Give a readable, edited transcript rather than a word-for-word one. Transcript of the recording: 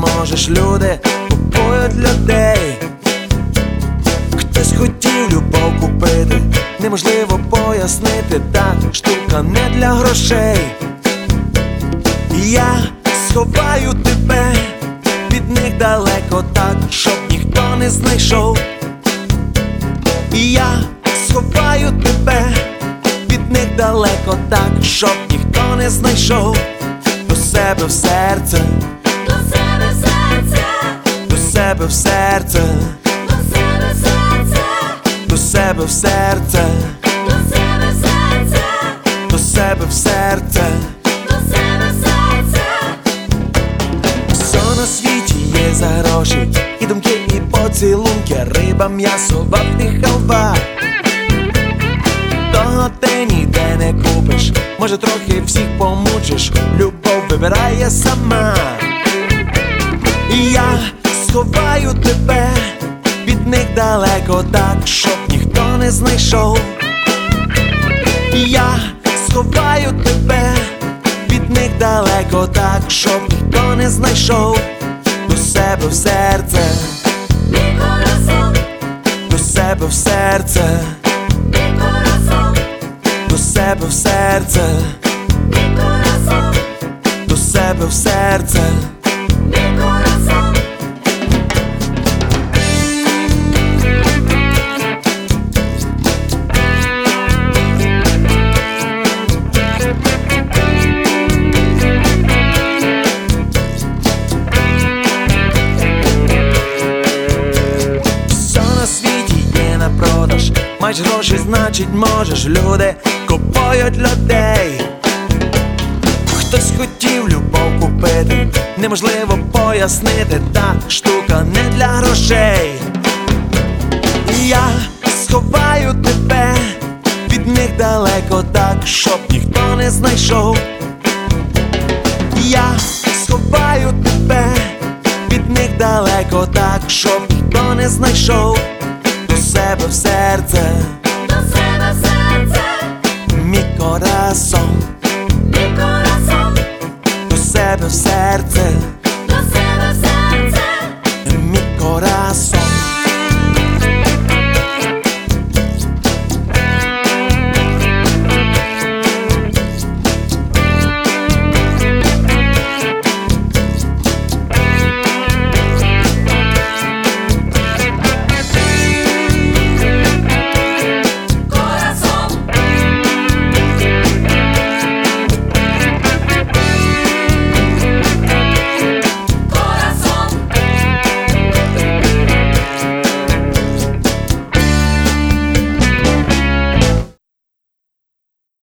можеш, люди купують людей. Хтось хотів любов купити, неможливо пояснити, та штука не для грошей. Я сховаю тебе від них далеко так, щоб ніхто не знайшов. Я сховаю тебе від них далеко так, щоб ніхто не знайшов. До себе в серце, до себе в серце, до себе в серце, до себе в серце, до себе в серце, до себе в серце, до себе в серце. до себе в серце. Все на світі є за гроші, і думки, і поцілунки, риба, м'ясо, вафлі, халва. Того ти ніде не купиш, може трохи всіх помучиш, любов вибирає сама. І я сховаю тебе від них далеко так, щоб ніхто не знайшов. І я сховаю тебе від них далеко так, щоб ніхто не знайшов. До себе в серце, Mi corazón, до себе в серце, mi corazón, до себе в серце, mi corazón, до себе в серце. mi corazón. Все на світі є на продаж, маєш гроші, значить можеш, люди купують людей. Хтось хотів любов купити, неможливо пояснити, та штука не для грошей. Я сховаю тебе від них далеко так, щоб ніхто не знайшов. Я сховаю тебе від них далеко так, щоб ніхто не знайшов. До себе в серце, Do себе в серце, мій corazón, mi corazón, до себе в серце,